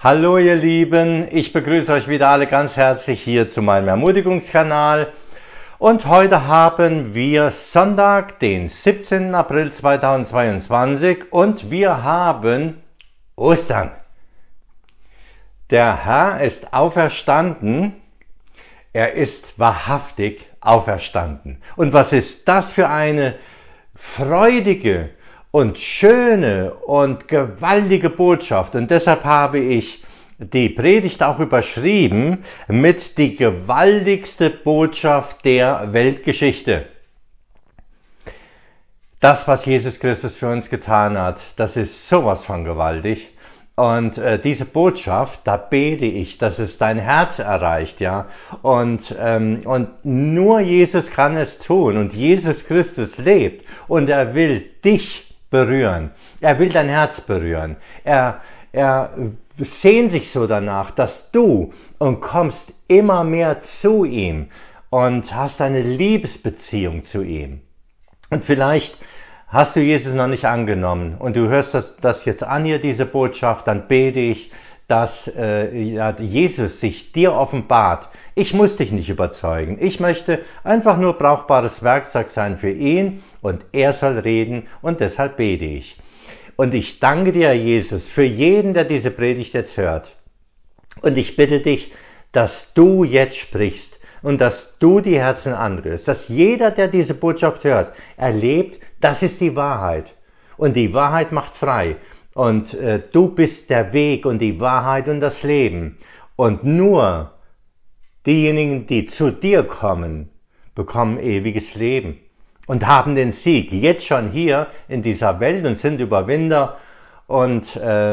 Hallo ihr Lieben, ich begrüße euch wieder alle ganz herzlich hier zu meinem Ermutigungskanal. Und heute haben wir Sonntag, den 17. April 2022 und wir haben Ostern. Der Herr ist auferstanden, er ist wahrhaftig auferstanden. Und was ist das für eine freudige und schöne und gewaltige Botschaft. Und deshalb habe ich die Predigt auch überschrieben mit die gewaltigste Botschaft der Weltgeschichte. Das, was Jesus Christus für uns getan hat, das ist sowas von gewaltig. Und diese Botschaft, da bete ich, dass es dein Herz erreicht, ja. Und nur Jesus kann es tun. Und Jesus Christus lebt und er will dich berühren. Er will dein Herz berühren. Er sehnt sich so danach, dass du kommst immer mehr zu ihm und hast eine Liebesbeziehung zu ihm. Und vielleicht hast du Jesus noch nicht angenommen und du hörst das jetzt an hier, diese Botschaft, dann bete ich, dass Jesus sich dir offenbart. Ich muss dich nicht überzeugen. Ich möchte einfach nur brauchbares Werkzeug sein für ihn und er soll reden und deshalb bete ich. Und ich danke dir, Jesus, für jeden, der diese Predigt jetzt hört. Und ich bitte dich, dass du jetzt sprichst und dass du die Herzen anrührst, dass jeder, der diese Botschaft hört, erlebt, das ist die Wahrheit. Und die Wahrheit macht frei. Und du bist der Weg und die Wahrheit und das Leben. Und nur diejenigen, die zu dir kommen, bekommen ewiges Leben und haben den Sieg jetzt schon hier in dieser Welt und sind Überwinder und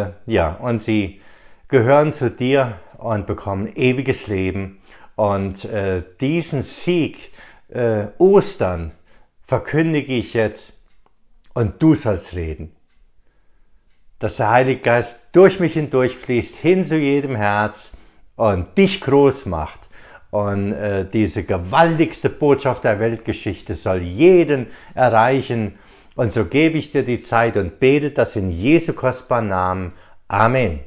sie gehören zu dir und bekommen ewiges Leben. Und diesen Sieg, Ostern, verkündige ich jetzt und du sollst reden. Dass der Heilige Geist durch mich hindurch fließt, hin zu jedem Herz und dich groß macht. Und diese gewaltigste Botschaft der Weltgeschichte soll jeden erreichen. Und so gebe ich dir die Zeit und bete das in Jesu kostbaren Namen. Amen.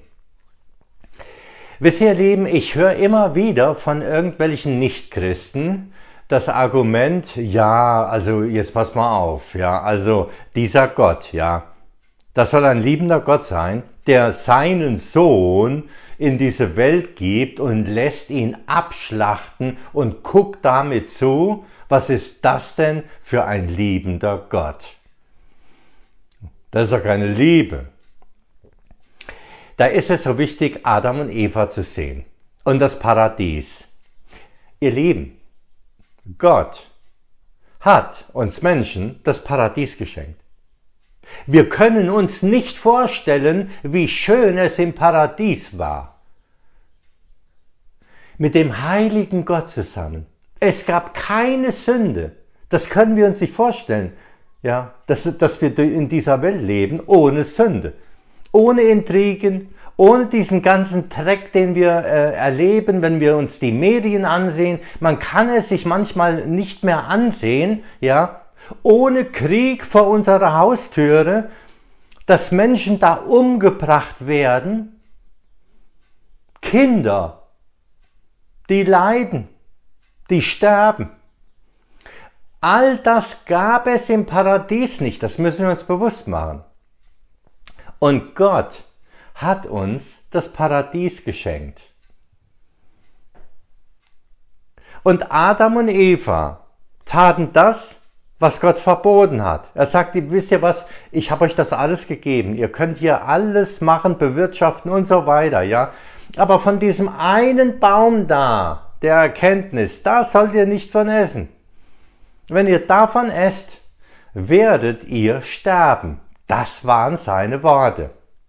Wisst ihr, ihr Lieben, ich höre immer wieder von irgendwelchen Nichtchristen das Argument, ja, also jetzt pass mal auf, ja, also dieser Gott, ja, das soll ein liebender Gott sein, der seinen Sohn in diese Welt gibt und lässt ihn abschlachten und guckt damit zu. Was ist das denn für ein liebender Gott? Das ist doch keine Liebe. Da ist es so wichtig, Adam und Eva zu sehen und das Paradies. Ihr Lieben, Gott hat uns Menschen das Paradies geschenkt. Wir können uns nicht vorstellen, wie schön es im Paradies war. Mit dem heiligen Gott zusammen. Es gab keine Sünde. Das können wir uns nicht vorstellen, ja, dass wir in dieser Welt leben ohne Sünde. Ohne Intrigen, ohne diesen ganzen Dreck, den wir erleben, wenn wir uns die Medien ansehen. Man kann es sich manchmal nicht mehr ansehen, ja, ohne Krieg vor unserer Haustüre, dass Menschen da umgebracht werden, Kinder, die leiden, die sterben. All das gab es im Paradies nicht, das müssen wir uns bewusst machen. Und Gott hat uns das Paradies geschenkt. Und Adam und Eva taten das, was Gott verboten hat. Er sagte, wisst ihr was, ich habe euch das alles gegeben. Ihr könnt hier alles machen, bewirtschaften und so weiter, ja. Aber von diesem einen Baum da, der Erkenntnis, da sollt ihr nicht von essen. Wenn ihr davon esst, werdet ihr sterben. Das waren seine Worte.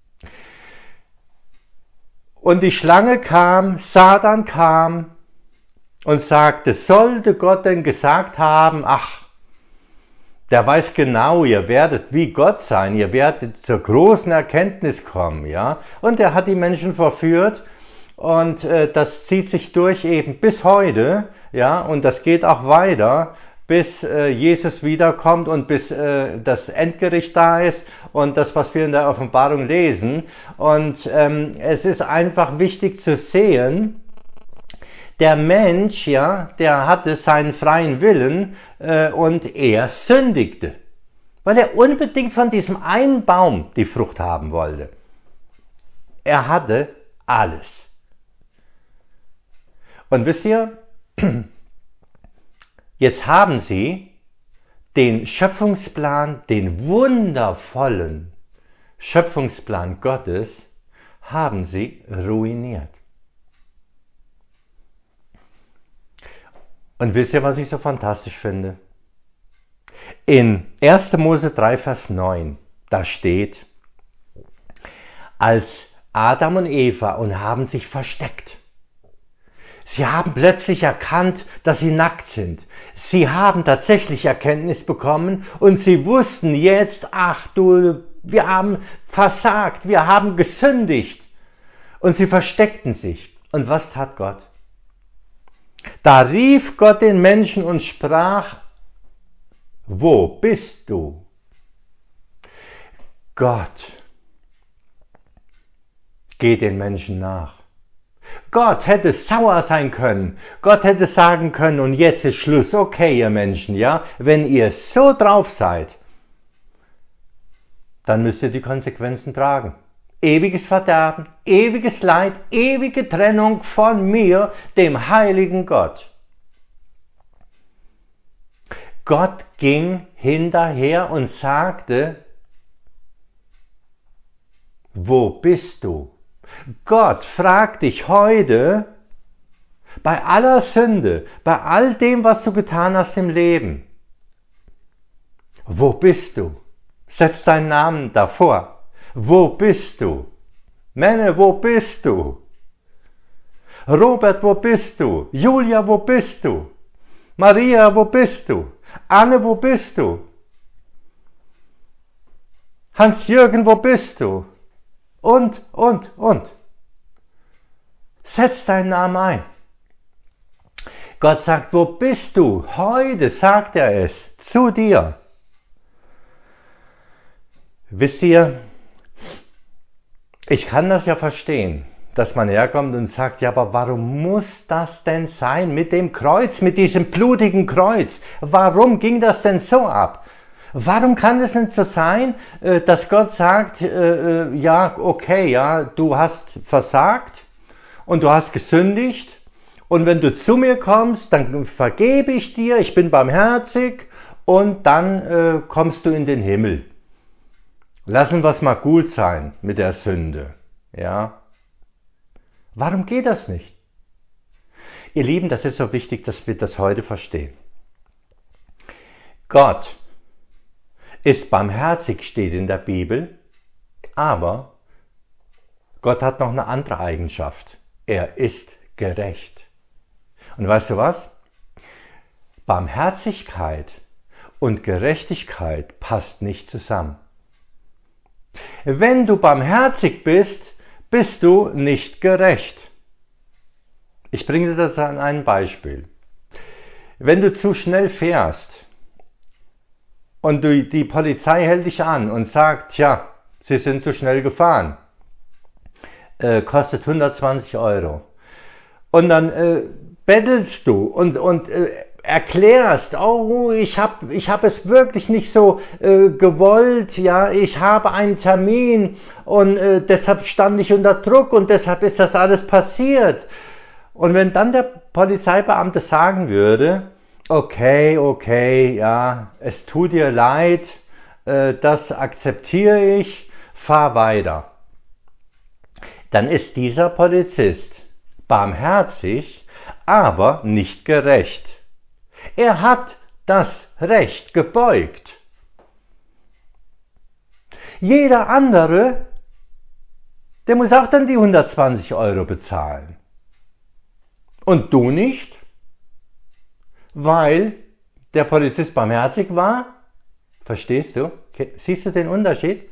Und die Schlange kam, Satan kam und sagte, sollte Gott denn gesagt haben, ach, der weiß genau, ihr werdet wie Gott sein, ihr werdet zur großen Erkenntnis kommen, ja. Und er hat die Menschen verführt und das zieht sich durch eben bis heute, ja, und das geht auch weiter. bis Jesus wiederkommt und bis das Endgericht da ist und das, was wir in der Offenbarung lesen. Und es ist einfach wichtig zu sehen, der Mensch, ja, der hatte seinen freien Willen und er sündigte, weil er unbedingt von diesem einen Baum die Frucht haben wollte. Er hatte alles. Und wisst ihr, jetzt haben sie den Schöpfungsplan, den wundervollen Schöpfungsplan Gottes, haben sie ruiniert. Und wisst ihr, was ich so fantastisch finde? In 1. Mose 3, Vers 9, da steht, als Adam und Eva und haben sich versteckt. Sie haben plötzlich erkannt, dass sie nackt sind. Sie haben tatsächlich Erkenntnis bekommen und sie wussten jetzt, ach du, wir haben versagt, wir haben gesündigt. Und sie versteckten sich. Und was tat Gott? Da rief Gott den Menschen und sprach, wo bist du? Gott geht den Menschen nach. Gott hätte sauer sein können. Gott hätte sagen können, und jetzt ist Schluss. Okay, ihr Menschen, ja, wenn ihr so drauf seid, dann müsst ihr die Konsequenzen tragen. Ewiges Verderben, ewiges Leid, ewige Trennung von mir, dem heiligen Gott. Gott ging hinterher und sagte, wo bist du? Gott fragt dich heute, bei aller Sünde, bei all dem, was du getan hast im Leben, wo bist du? Setz deinen Namen davor. Wo bist du? Menne, wo bist du? Robert, wo bist du? Julia, wo bist du? Maria, wo bist du? Anne, wo bist du? Hans-Jürgen, wo bist du? Und. Setz deinen Namen ein. Gott sagt, wo bist du? Heute sagt er es zu dir. Wisst ihr, ich kann das ja verstehen, dass man herkommt und sagt, ja, aber warum muss das denn sein mit dem Kreuz, mit diesem blutigen Kreuz? Warum ging das denn so ab? Warum kann es denn so sein, dass Gott sagt, ja, okay, ja, du hast versagt und du hast gesündigt und wenn du zu mir kommst, dann vergebe ich dir, ich bin barmherzig und dann kommst du in den Himmel. Lassen wir es mal gut sein mit der Sünde, ja. Warum geht das nicht? Ihr Lieben, das ist so wichtig, dass wir das heute verstehen. Gott ist barmherzig, steht in der Bibel, aber Gott hat noch eine andere Eigenschaft. Er ist gerecht. Und weißt du was? Barmherzigkeit und Gerechtigkeit passt nicht zusammen. Wenn du barmherzig bist, bist du nicht gerecht. Ich bringe dir das an ein Beispiel. Wenn du zu schnell fährst und die Polizei hält dich an und sagt, tja, Sie sind zu schnell gefahren, kostet 120 Euro. Und dann bettelst du und erklärst, oh, ich hab es wirklich nicht so gewollt, ja, ich habe einen Termin und deshalb stand ich unter Druck und deshalb ist das alles passiert. Und wenn dann der Polizeibeamte sagen würde, okay, ja, es tut dir leid, das akzeptiere ich, fahr weiter. Dann ist dieser Polizist barmherzig, aber nicht gerecht. Er hat das Recht gebeugt. Jeder andere, der muss auch dann die 120 Euro bezahlen. Und du nicht, weil der Polizist barmherzig war? Verstehst du? Siehst du den Unterschied?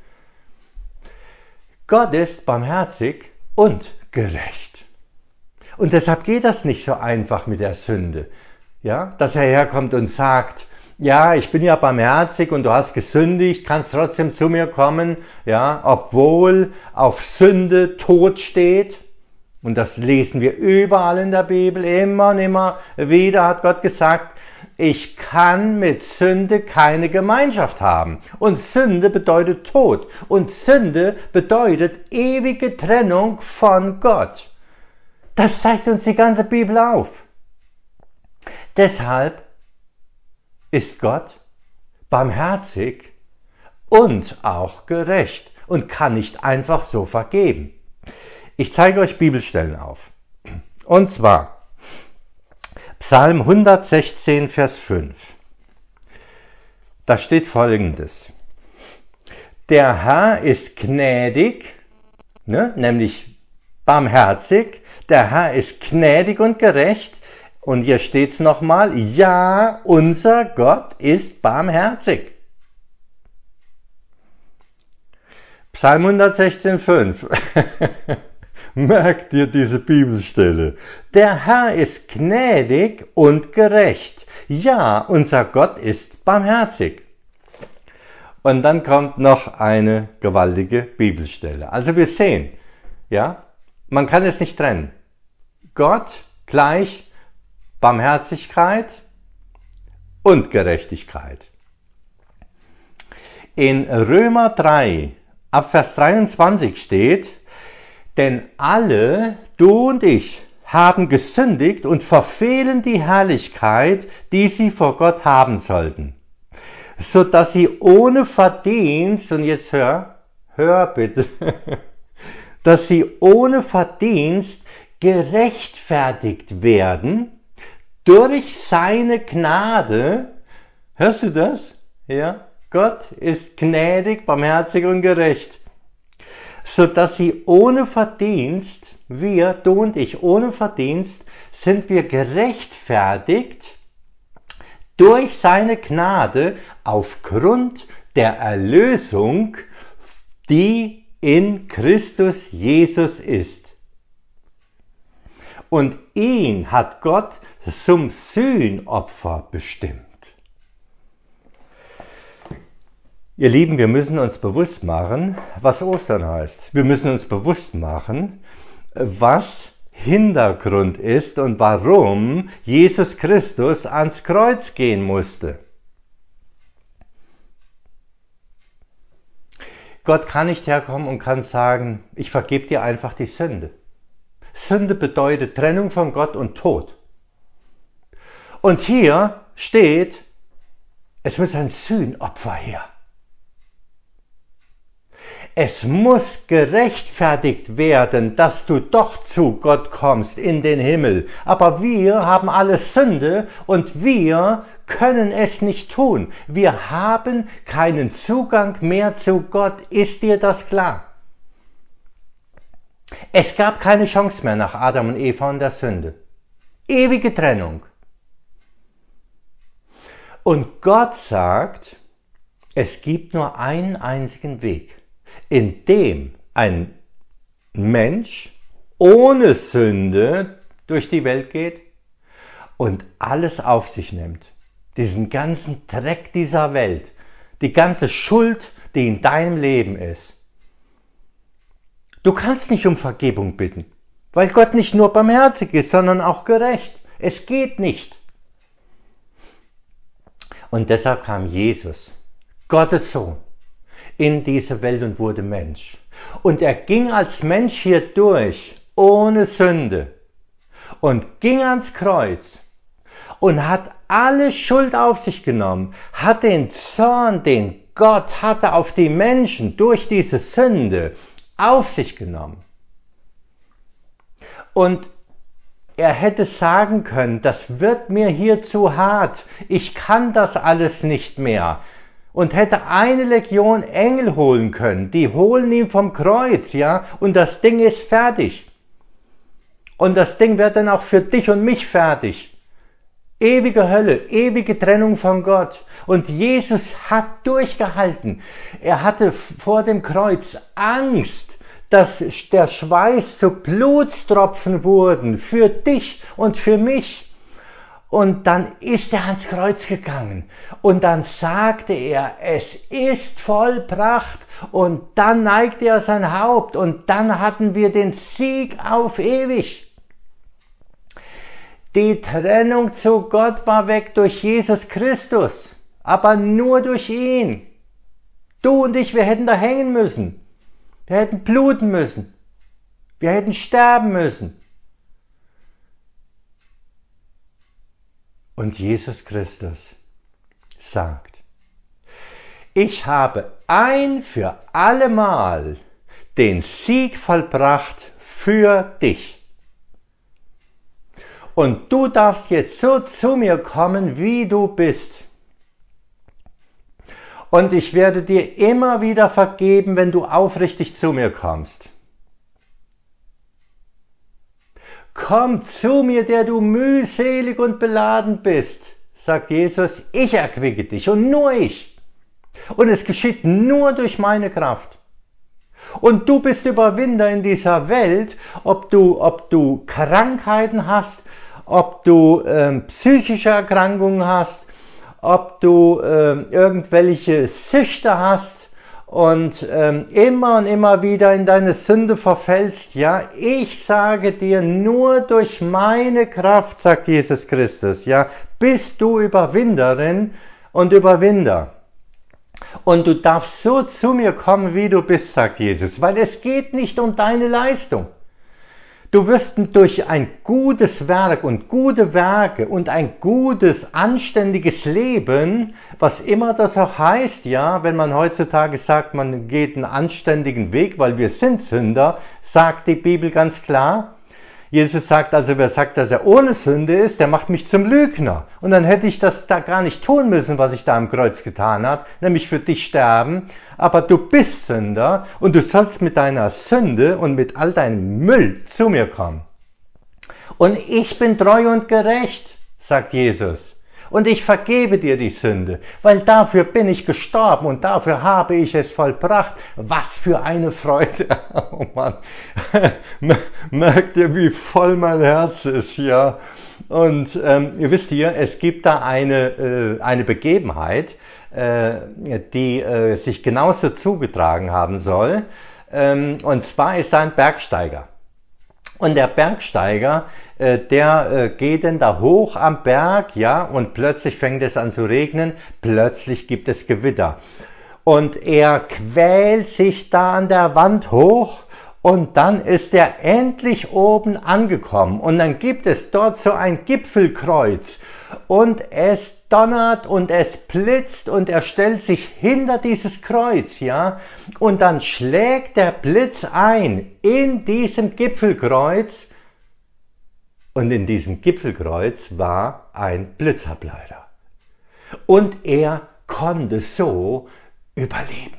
Gott ist barmherzig und gerecht. Und deshalb geht das nicht so einfach mit der Sünde. Ja, dass er herkommt und sagt, ja, ich bin ja barmherzig und du hast gesündigt, kannst trotzdem zu mir kommen, ja, obwohl auf Sünde Tod steht. Und das lesen wir überall in der Bibel, immer und immer wieder hat Gott gesagt, ich kann mit Sünde keine Gemeinschaft haben. Und Sünde bedeutet Tod. Und Sünde bedeutet ewige Trennung von Gott. Das zeigt uns die ganze Bibel auf. Deshalb ist Gott barmherzig und auch gerecht und kann nicht einfach so vergeben. Ich zeige euch Bibelstellen auf. Und zwar Psalm 116, Vers 5. Da steht Folgendes. Der Herr ist gnädig, nämlich barmherzig. Der Herr ist gnädig und gerecht. Und hier steht es nochmal, ja, unser Gott ist barmherzig. Psalm 116, 5. Merkt ihr diese Bibelstelle? Der Herr ist gnädig und gerecht. Ja, unser Gott ist barmherzig. Und dann kommt noch eine gewaltige Bibelstelle. Also wir sehen, ja, man kann es nicht trennen. Gott gleich Barmherzigkeit und Gerechtigkeit. In Römer 3, ab Vers 23 steht, denn alle, du und ich, haben gesündigt und verfehlen die Herrlichkeit, die sie vor Gott haben sollten, so dass sie ohne Verdienst, und jetzt hör bitte, dass sie ohne Verdienst gerechtfertigt werden durch seine Gnade. Hörst du das? Ja, Gott ist gnädig, barmherzig und gerecht, so dass sie ohne Verdienst, wir, du und ich, ohne Verdienst, sind wir gerechtfertigt durch seine Gnade aufgrund der Erlösung, die in Christus Jesus ist. Und ihn hat Gott zum Sühnopfer bestimmt. Ihr Lieben, wir müssen uns bewusst machen, was Ostern heißt. Wir müssen uns bewusst machen, was Hintergrund ist und warum Jesus Christus ans Kreuz gehen musste. Gott kann nicht herkommen und kann sagen, ich vergebe dir einfach die Sünde. Sünde bedeutet Trennung von Gott und Tod. Und hier steht, es muss ein Sühnopfer her. Es muss gerechtfertigt werden, dass du doch zu Gott kommst in den Himmel. Aber wir haben alle Sünde und wir können es nicht tun. Wir haben keinen Zugang mehr zu Gott. Ist dir das klar? Es gab keine Chance mehr nach Adam und Eva und der Sünde. Ewige Trennung. Und Gott sagt, es gibt nur einen einzigen Weg, in dem ein Mensch ohne Sünde durch die Welt geht und alles auf sich nimmt. Diesen ganzen Dreck dieser Welt, die ganze Schuld, die in deinem Leben ist. Du kannst nicht um Vergebung bitten, weil Gott nicht nur barmherzig ist, sondern auch gerecht. Es geht nicht. Und deshalb kam Jesus, Gottes Sohn, in diese Welt und wurde Mensch. Und er ging als Mensch hier durch, ohne Sünde, und ging ans Kreuz und hat alle Schuld auf sich genommen, hat den Zorn, den Gott hatte auf die Menschen durch diese Sünde, auf sich genommen. Und er hätte sagen können, das wird mir hier zu hart, ich kann das alles nicht mehr. Und hätte eine Legion Engel holen können, die holen ihn vom Kreuz, ja, und das Ding ist fertig. Und das Ding wird dann auch für dich und mich fertig. Ewige Hölle, ewige Trennung von Gott. Und Jesus hat durchgehalten. Er hatte vor dem Kreuz Angst, dass der Schweiß zu Blutstropfen wurden für dich und für mich. Und dann ist er ans Kreuz gegangen und dann sagte er, es ist vollbracht, und dann neigte er sein Haupt und dann hatten wir den Sieg auf ewig. Die Trennung zu Gott war weg durch Jesus Christus, aber nur durch ihn. Du und ich, wir hätten da hängen müssen. Wir hätten bluten müssen. Wir hätten sterben müssen. Und Jesus Christus sagt, ich habe ein für allemal den Sieg vollbracht für dich. Und du darfst jetzt so zu mir kommen, wie du bist. Und ich werde dir immer wieder vergeben, wenn du aufrichtig zu mir kommst. Komm zu mir, der du mühselig und beladen bist, sagt Jesus, ich erquicke dich und nur ich. Und es geschieht nur durch meine Kraft. Und du bist Überwinder in dieser Welt, ob du Krankheiten hast, ob du psychische Erkrankungen hast, ob du irgendwelche Süchte hast und immer und immer wieder in deine Sünde verfällst. Ja, ich sage dir, nur durch meine Kraft, sagt Jesus Christus, ja, bist du Überwinderin und Überwinder. Und du darfst so zu mir kommen, wie du bist, sagt Jesus, weil es geht nicht um deine Leistung. Du wirst durch ein gutes Werk und gute Werke und ein gutes, anständiges Leben, was immer das auch heißt, ja, wenn man heutzutage sagt, man geht einen anständigen Weg, weil wir sind Sünder, sagt die Bibel ganz klar. Jesus sagt also, wer sagt, dass er ohne Sünde ist, der macht mich zum Lügner. Und dann hätte ich das da gar nicht tun müssen, was ich da am Kreuz getan habe, nämlich für dich sterben. Aber du bist Sünder und du sollst mit deiner Sünde und mit all deinem Müll zu mir kommen. Und ich bin treu und gerecht, sagt Jesus. Und ich vergebe dir die Sünde, weil dafür bin ich gestorben und dafür habe ich es vollbracht. Was für eine Freude. Oh Mann, merkt ihr, wie voll mein Herz ist, ja. Und ihr wisst ja, es gibt da eine Begebenheit, die sich genauso zugetragen haben soll. Und zwar ist da ein Bergsteiger. Und der Bergsteiger, der geht dann da hoch am Berg, ja, und plötzlich fängt es an zu regnen, plötzlich gibt es Gewitter. Und er quält sich da an der Wand hoch und dann ist er endlich oben angekommen. Und dann gibt es dort so ein Gipfelkreuz und es donnert und es blitzt und er stellt sich hinter dieses Kreuz, ja, und dann schlägt der Blitz ein in diesem Gipfelkreuz und in diesem Gipfelkreuz war ein Blitzableiter und er konnte so überleben.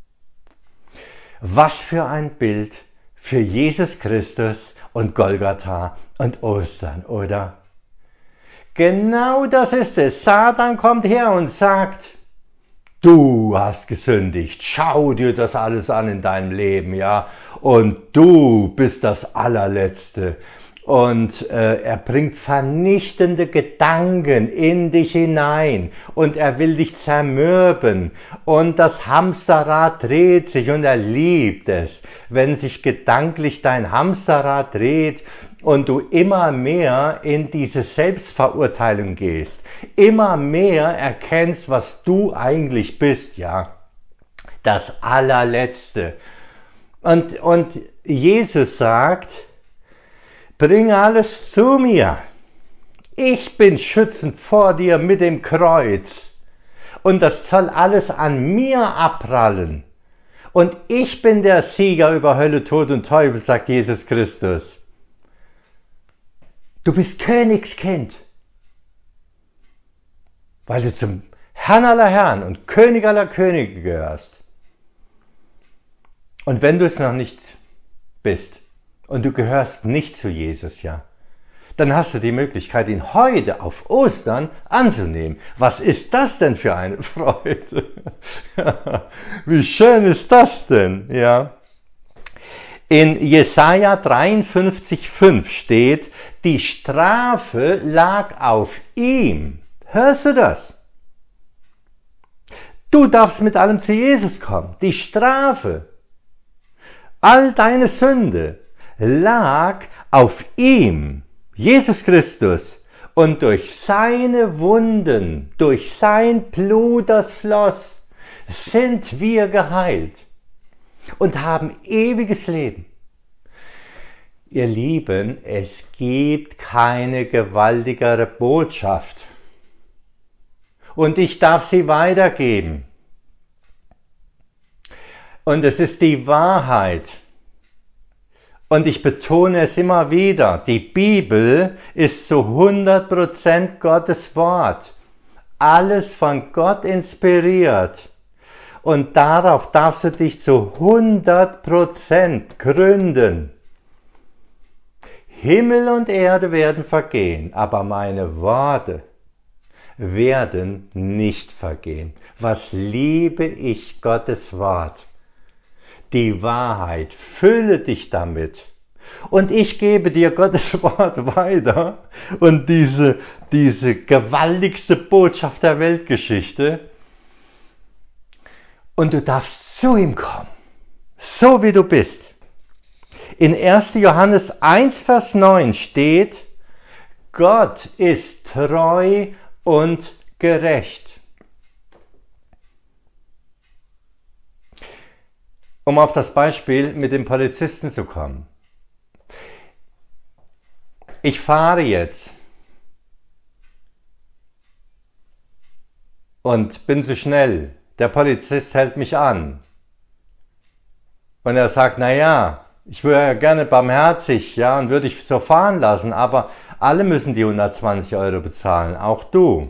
Was für ein Bild für Jesus Christus und Golgatha und Ostern, oder? Genau das ist es. Satan kommt her und sagt, du hast gesündigt, schau dir das alles an in deinem Leben, ja, und du bist das Allerletzte. Und er bringt vernichtende Gedanken in dich hinein und er will dich zermürben. Und das Hamsterrad dreht sich und er liebt es, wenn sich gedanklich dein Hamsterrad dreht und du immer mehr in diese Selbstverurteilung gehst, immer mehr erkennst, was du eigentlich bist, ja, das Allerletzte. Und Jesus sagt, bring alles zu mir. Ich bin schützend vor dir mit dem Kreuz. Und das soll alles an mir abprallen. Und ich bin der Sieger über Hölle, Tod und Teufel, sagt Jesus Christus. Du bist Königskind, weil du zum Herrn aller Herren und König aller Könige gehörst. Und wenn du es noch nicht bist und du gehörst nicht zu Jesus, ja, dann hast du die Möglichkeit, ihn heute auf Ostern anzunehmen. Was ist das denn für eine Freude? Wie schön ist das denn, ja? In Jesaja 53,5 steht, die Strafe lag auf ihm. Hörst du das? Du darfst mit allem zu Jesus kommen. Die Strafe, all deine Sünde lag auf ihm, Jesus Christus. Und durch seine Wunden, durch sein Blut, das floss, sind wir geheilt und haben ewiges Leben. Ihr Lieben, es gibt keine gewaltigere Botschaft. Und ich darf sie weitergeben. Und es ist die Wahrheit. Und ich betone es immer wieder, die Bibel ist zu 100% Gottes Wort. Alles von Gott inspiriert. Und darauf darfst du dich zu 100% gründen. Himmel und Erde werden vergehen, aber meine Worte werden nicht vergehen. Was liebe ich Gottes Wort? Die Wahrheit, fülle dich damit. Und ich gebe dir Gottes Wort weiter und diese gewaltigste Botschaft der Weltgeschichte. Und du darfst zu ihm kommen, so wie du bist. In 1. Johannes 1, Vers 9 steht, Gott ist treu und gerecht. Um auf das Beispiel mit dem Polizisten zu kommen. Ich fahre jetzt und bin zu schnell. Der Polizist hält mich an. Und er sagt, naja, ich wäre ja gerne barmherzig, ja, und würde ich so fahren lassen, aber alle müssen die 120 Euro bezahlen, auch du.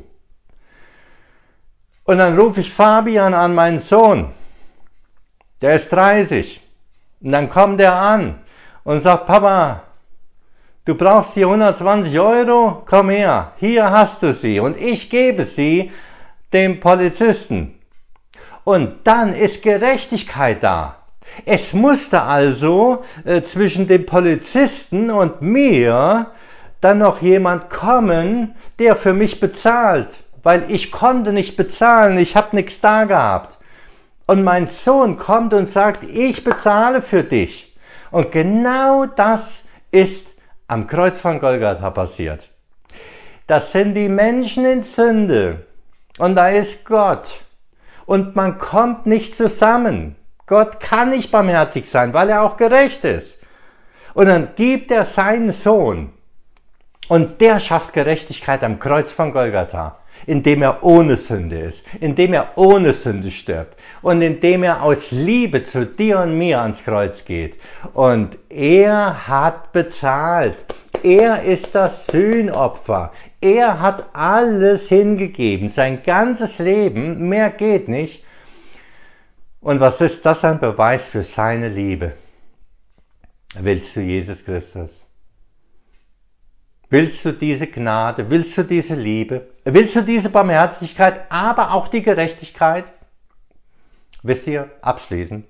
Und dann rufe ich Fabian an, meinen Sohn. Der ist 30. Und dann kommt er an und sagt, Papa, du brauchst die 120 Euro, komm her, hier hast du sie. Und ich gebe sie dem Polizisten. Und dann ist Gerechtigkeit da. Es musste also zwischen dem Polizisten und mir dann noch jemand kommen, der für mich bezahlt. Weil ich konnte nicht bezahlen, ich habe nichts da gehabt. Und mein Sohn kommt und sagt, ich bezahle für dich. Und genau das ist am Kreuz von Golgatha passiert. Das sind die Menschen in Sünde. Und da ist Gott. Und man kommt nicht zusammen. Gott kann nicht barmherzig sein, weil er auch gerecht ist. Und dann gibt er seinen Sohn. Und der schafft Gerechtigkeit am Kreuz von Golgatha, indem er ohne Sünde ist, indem er ohne Sünde stirbt und indem er aus Liebe zu dir und mir ans Kreuz geht. Und er hat bezahlt. Er ist das Sühnopfer. Er hat alles hingegeben, sein ganzes Leben, mehr geht nicht. Und was ist das ein Beweis für seine Liebe? Willst du Jesus Christus? Willst du diese Gnade? Willst du diese Liebe? Willst du diese Barmherzigkeit, aber auch die Gerechtigkeit? Wisst ihr, abschließend,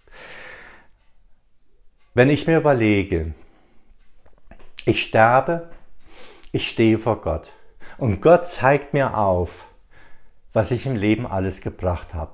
wenn ich mir überlege, ich sterbe, ich stehe vor Gott und Gott zeigt mir auf, was ich im Leben alles gebracht habe.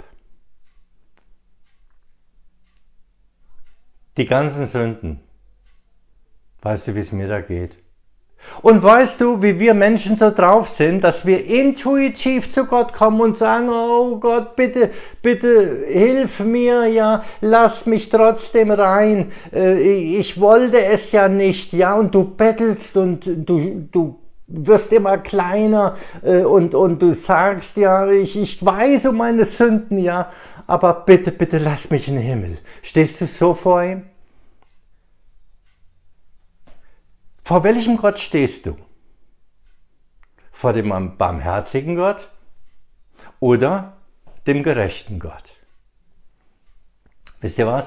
Die ganzen Sünden. Weißt du, wie es mir da geht? Und weißt du, wie wir Menschen so drauf sind, dass wir intuitiv zu Gott kommen und sagen, oh Gott, bitte, bitte hilf mir, ja, lass mich trotzdem rein. Ich wollte es ja nicht, ja, und du bettelst und du wirst immer kleiner und du sagst, ja, ich weiß um meine Sünden, ja, aber bitte, bitte lass mich in den Himmel. Stehst du so vor ihm? Vor welchem Gott stehst du? Vor dem barmherzigen Gott oder dem gerechten Gott? Wisst ihr was?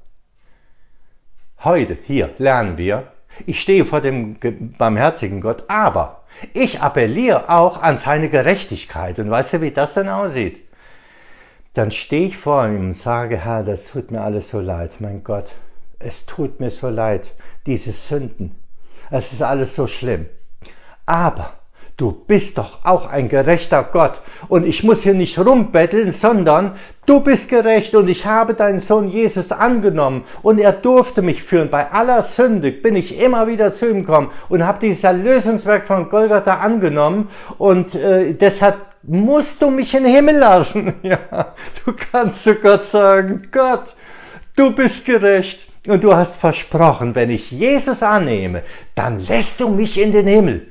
Heute, hier, lernen wir, ich stehe vor dem barmherzigen Gott, aber ich appelliere auch an seine Gerechtigkeit. Und weißt du, wie das denn aussieht? Dann stehe ich vor ihm und sage, Herr, das tut mir alles so leid, mein Gott. es tut mir so leid, diese Sünden. Es ist alles so schlimm. Aber du bist doch auch ein gerechter Gott und ich muss hier nicht rumbetteln, sondern du bist gerecht und ich habe deinen Sohn Jesus angenommen und er durfte mich führen. Bei aller Sünde bin ich immer wieder zu ihm gekommen und habe dieses Erlösungswerk von Golgatha angenommen und deshalb musst du mich in den Himmel lassen. Ja, du kannst zu Gott sagen, Gott, du bist gerecht und du hast versprochen, wenn ich Jesus annehme, dann lässt du mich in den Himmel.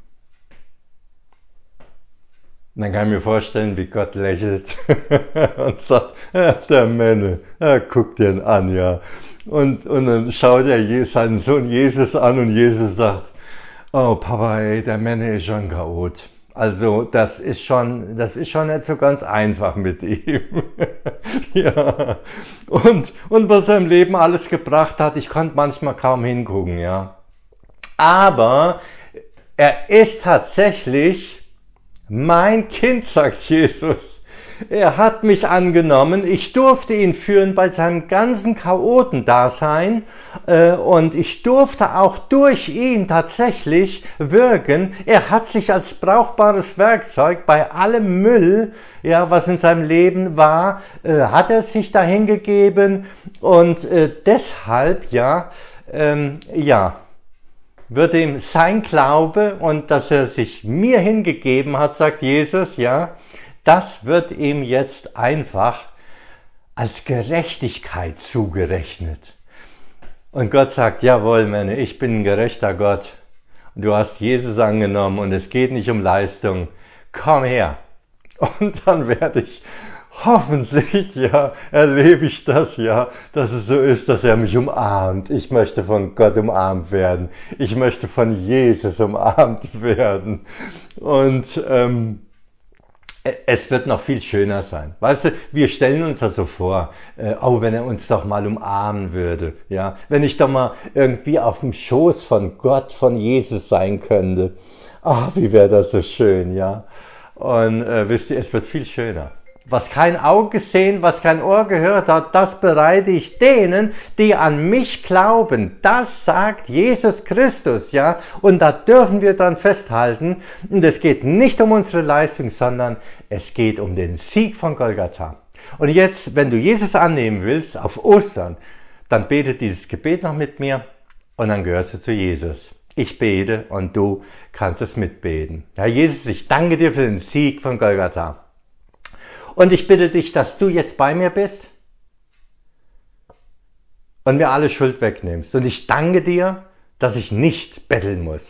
Und dann kann ich mir vorstellen, wie Gott lächelt und sagt, der Männer, guckt den an, ja. Und dann schaut er seinen Sohn Jesus an und Jesus sagt, oh Papa, ey, der Männer ist schon Chaot. Also das ist schon nicht so ganz einfach mit ihm. Ja. Und was er im Leben alles gebracht hat, ich konnte manchmal kaum hingucken, ja. Aber er ist tatsächlich mein Kind, sagt Jesus. Er hat mich angenommen, ich durfte ihn führen bei seinem ganzen Chaotendasein und ich durfte auch durch ihn tatsächlich wirken. Er hat sich als brauchbares Werkzeug bei allem Müll, ja, was in seinem Leben war, hat er sich dahin gegeben und deshalb, wird ihm sein Glaube und dass er sich mir hingegeben hat, sagt Jesus, ja, das wird ihm jetzt einfach als Gerechtigkeit zugerechnet. Und Gott sagt, jawohl, Männer, ich bin ein gerechter Gott. Und du hast Jesus angenommen und es geht nicht um Leistung. Komm her. Und dann werde ich hoffentlich, erlebe ich das, dass es so ist, dass er mich umarmt. Ich möchte von Gott umarmt werden. Ich möchte von Jesus umarmt werden. Und es wird noch viel schöner sein. Weißt du, wir stellen uns das so vor, wenn er uns doch mal umarmen würde. Ja? Wenn ich doch mal irgendwie auf dem Schoß von Gott, von Jesus sein könnte. Ach, wie wäre das so schön, ja. Und wisst ihr, es wird viel schöner. Was kein Auge gesehen, was kein Ohr gehört hat, das bereite ich denen, die an mich glauben. Das sagt Jesus Christus, ja. Und da dürfen wir dann festhalten. Und es geht nicht um unsere Leistung, sondern es geht um den Sieg von Golgatha. Und jetzt, wenn du Jesus annehmen willst, auf Ostern, dann bete dieses Gebet noch mit mir und dann gehörst du zu Jesus. Ich bete und du kannst es mitbeten. Ja, Jesus, ich danke dir für den Sieg von Golgatha. Und ich bitte dich, dass du jetzt bei mir bist und mir alle Schuld wegnimmst. Und ich danke dir, dass ich nicht betteln muss,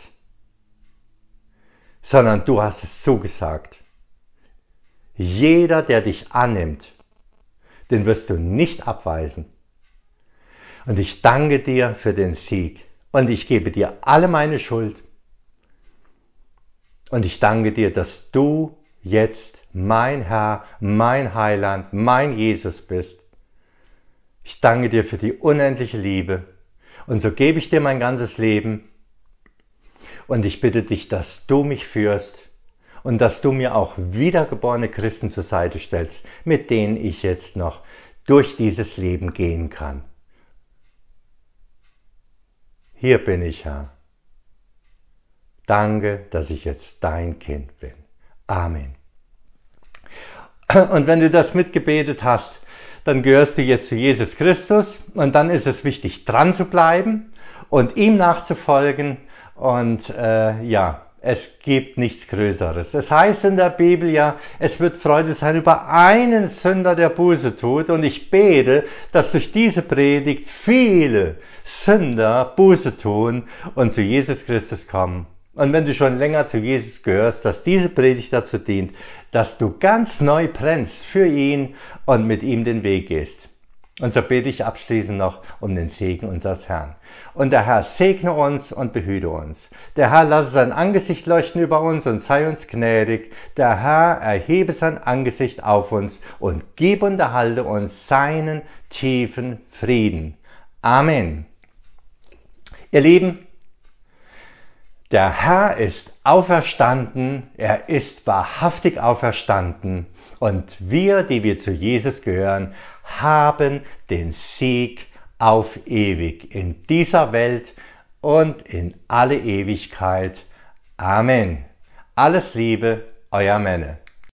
sondern du hast es zugesagt. Jeder, der dich annimmt, den wirst du nicht abweisen. Und ich danke dir für den Sieg. Und ich gebe dir alle meine Schuld. Und ich danke dir, dass du jetzt mein Herr, mein Heiland, mein Jesus bist. Ich danke dir für die unendliche Liebe. Und so gebe ich dir mein ganzes Leben. Und ich bitte dich, dass du mich führst und dass du mir auch wiedergeborene Christen zur Seite stellst, mit denen ich jetzt noch durch dieses Leben gehen kann. Hier bin ich, Herr. Danke, dass ich jetzt dein Kind bin. Amen. Und wenn du das mitgebetet hast, dann gehörst du jetzt zu Jesus Christus und dann ist es wichtig, dran zu bleiben und ihm nachzufolgen und es gibt nichts Größeres. Es heißt in der Bibel ja, es wird Freude sein über einen Sünder, der Buße tut und ich bete, dass durch diese Predigt viele Sünder Buße tun und zu Jesus Christus kommen. Und wenn du schon länger zu Jesus gehörst, dass diese Predigt dazu dient, dass du ganz neu brennst für ihn und mit ihm den Weg gehst. Und so bete ich abschließend noch um den Segen unseres Herrn. Und der Herr segne uns und behüte uns. Der Herr lasse sein Angesicht leuchten über uns und sei uns gnädig. Der Herr erhebe sein Angesicht auf uns und gib und erhalte uns seinen tiefen Frieden. Amen. Ihr Lieben, der Herr ist auferstanden, er ist wahrhaftig auferstanden und wir, die wir zu Jesus gehören, haben den Sieg auf ewig in dieser Welt und in alle Ewigkeit. Amen. Alles Liebe, euer Menne.